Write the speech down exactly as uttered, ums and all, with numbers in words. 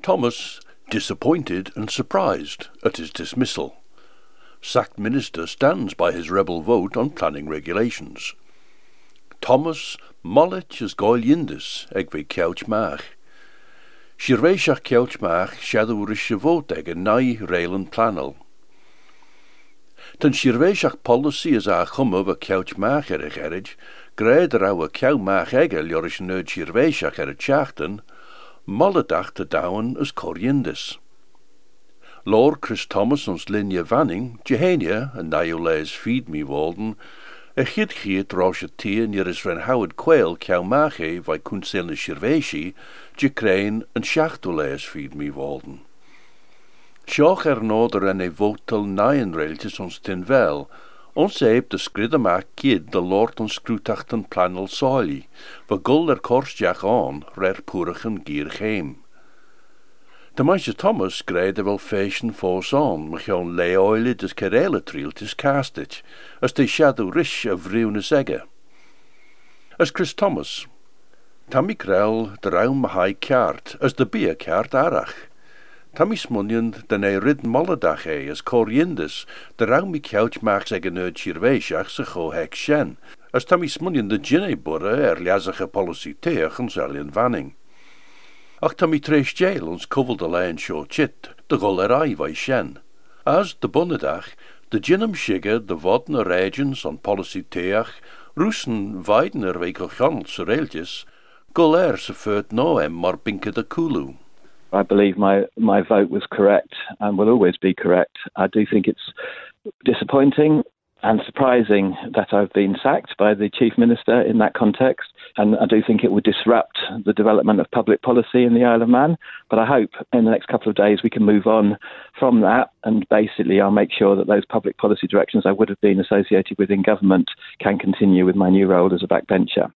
Thomas disappointed and surprised at his dismissal. Sacked minister stands by his rebel vote on planning regulations. Thomas mollich as goil yindus ag ve couch mach. Shirveishach couch mach shadowrish vote ag a nai railen planel. Tan shirveishach policy as a chum of a couch mach er a gerrig, gred er a cow mach egel yorish nerd shirveishach er a chachten, molledach te down as coriandus. Lord Chris Thomas ons Linje Vanning, Jehania, en Nioles feed me walden, a chid chiet rosje tea near is ren Howard Quail cow mache vai kunselne shirveshi, Jekrein en schachtoles feed me walden. Sjoch er noder en e votel nien railtjes ons tin wel, ons eep de skridde maak kid de Lord ons scrutachten planel soili, va gul er korsjach aan, rer purigen gierig heim. De meisje Thomas greide wel fashion force on, me gewoon leoile des kerele trieltjes castit, as de shadow rish of vriune zegge. As Chris Thomas, Tammy krel de ruim hai kaart, as de bia kaart arach. Tammy smunjen den e rid molledach e, as coriandus, de ruim couch maaks ege nerd chirveishach se go hek shen, as Tammy smunjen de ginne burre er liazige policy teach en zalien vanning. Ach Tammy treis jail ons kovel de lijn show chit, de golerij vai shen. As de bonnedach, de ginnem shigge de vodne regens on policy teach, roesen weidener wekelchanel sereeltjes, goler se feut no em mar binke de kulu. I believe my, my vote was correct and will always be correct. I do think it's disappointing and surprising that I've been sacked by the Chief Minister in that context, and I do think it would disrupt the development of public policy in the Isle of Man, but I hope in the next couple of days we can move on from that, and basically I'll make sure that those public policy directions I would have been associated with in government can continue with my new role as a backbencher.